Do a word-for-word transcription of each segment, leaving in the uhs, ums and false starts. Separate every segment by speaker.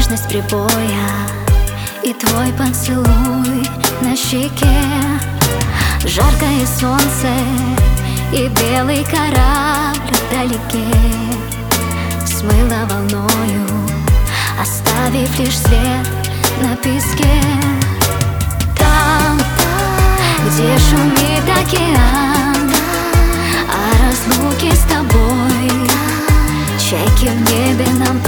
Speaker 1: нежность прибоя и твой поцелуй на щеке. Жаркое солнце и белый корабль вдалеке смыло волною, оставив лишь след на песке. Там, где шумит океан, о разлуке с тобой чайки в небе нам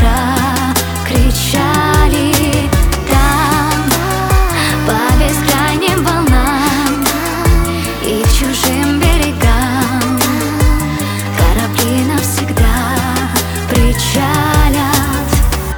Speaker 1: прокричали. Там, по бескрайним волнам и к чужим берегам корабли навсегда причалят.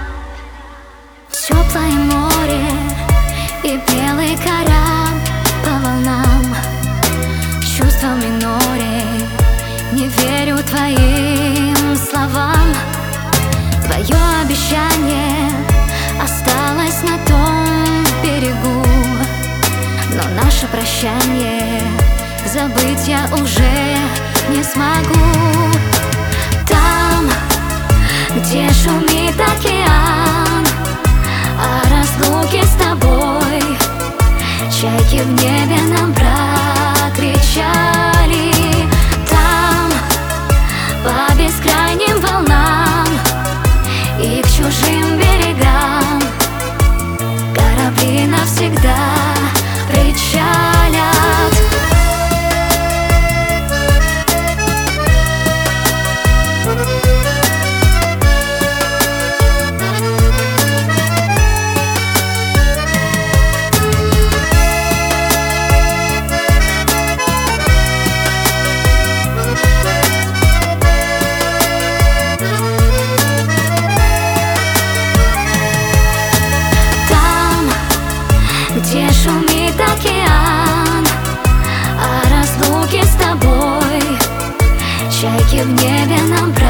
Speaker 1: Теплое море и белый корабль по волнам, чувства в миноре, не верю твоим словам. Твое обещание осталось на том берегу, но наше прощание забыть я уже не смогу. Там, где шумит океан, о разлуке с тобой чайки в небе нам прокричали. Там, по бескрайним волнам и к чужим берегам корабли навсегда причалят. Где шумит океан, о разлуке с тобой чайки в небе нам